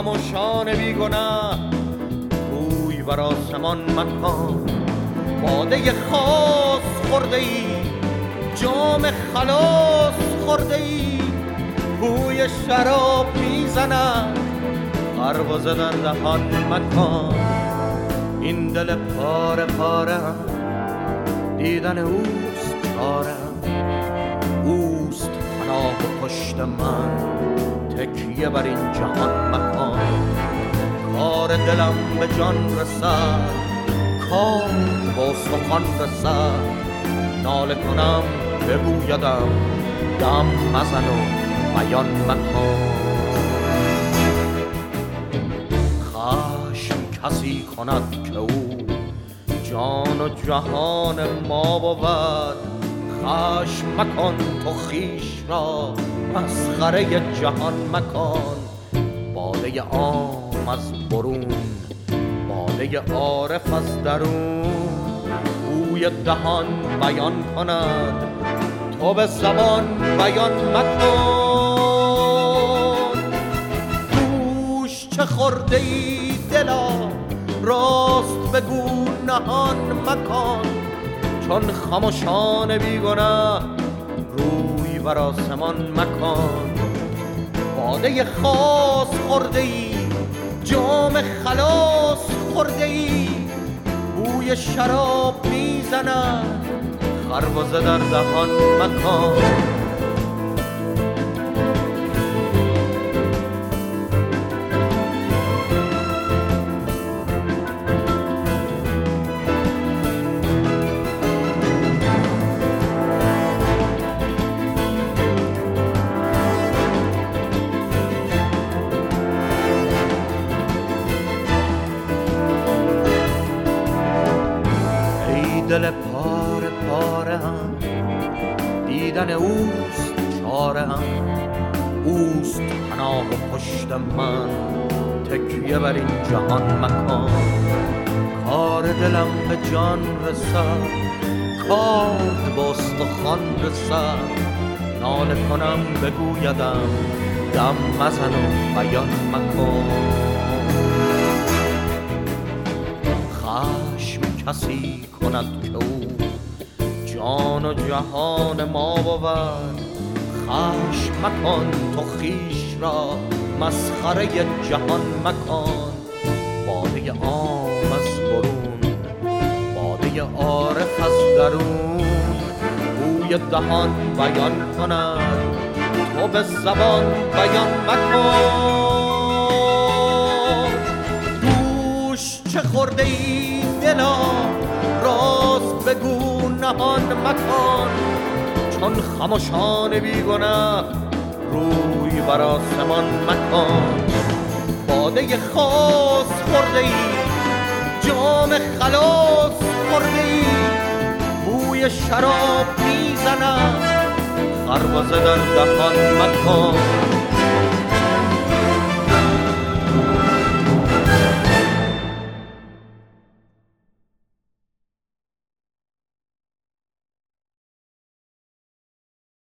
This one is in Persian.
خموشان بیگناه روی بر آسمان مکن. باده خاص خورده ای، جام خلاص خورده ای، بوی شراب میزند، خربزه در دهان مکن. این دل پاره پاره دیدن اوست چارم، اوست پناه و پشت من، تکیه بر این جهان مکن. کار دلم به جان رسد، کار با سخن رسد، ناله کنم بگویدم دم مزن و بیان مکن. خشم کسی کند که او جان و جهان ما بود، خشم مکن تو خویش را، مسخره جهان مکن. باده عام از برون، باده عارف از درون، بوی دهان بیان کند، تو به زبان بیان مکن. گوش چه خورده ای دلا، راست بگو نهان مکن. چون خموشان بیگناه روی بر آسمان مکن. باده خاص خورده ای، جام خلاص خورده ای، بوی شراب میزند، خربزه در دهان مکن. دل پاره پاره هم دیدن اوست چاره هم، اوست پناه و پشت من، تکیه بر این جهان مکن. کار دلم به جان رسد، کار با استخوان رسد، ناله کنم بگویدم دم مزن و بیان مکن. خشم کسی کند که او جان و جهان ما بود، خشم مکن تو خویش را، مسخره جهان مکن. باده عام از برون، باده عارف از درون، بوی دهان بیان کند، تو به زبان بیان مکن. دوش چه خورده ای دلا، راست بگو نهان مکن. چون خموشان بیگناه روی بر آسمان مکن. باده خاص خورده ای، جام خلاص خورده ای، بوی شراب میزند، خربزه در دهان مکن.